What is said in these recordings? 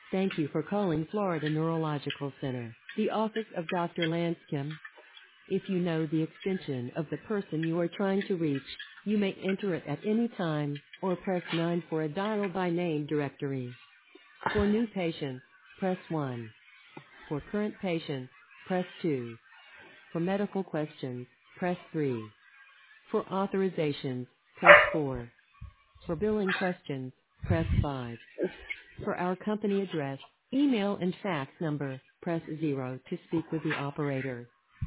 Thank you for calling Florida Neurological Center, the office of Dr. Lanskim. If you know the extension of the person you are trying to reach, you may enter it at any time or press 9 for a dial by name directory. For new patients, press 1. For current patients, press 2. For medical questions, press 3. For authorizations, press 4. For billing questions, press 5. For our company address, email, and fax number, press 0 to speak with the operator.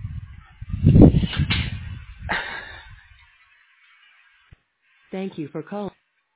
Thank you for calling.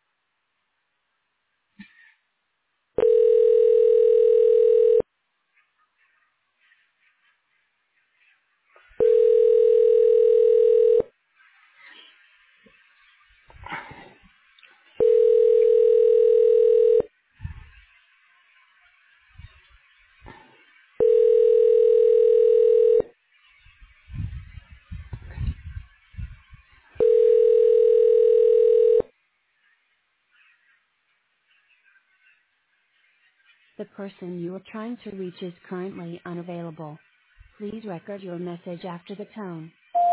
The person you are trying to reach is currently unavailable. Please record your message after the tone.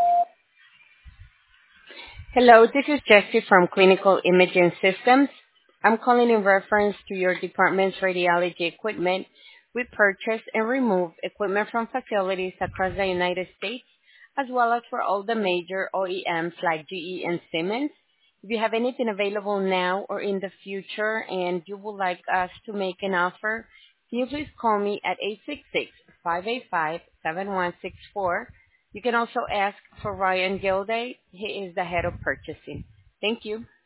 Hello, this is Jessie from Clinical Imaging Systems. I'm calling in reference to your department's radiology equipment. We purchase and remove equipment from facilities across the United States, as well as for all the major OEMs like GE and Siemens. If you have anything available now or in the future and you would like us to make an offer, can you please call me at 866-585-7164. You can also ask for Ryan Gilday. He is the head of purchasing. Thank you.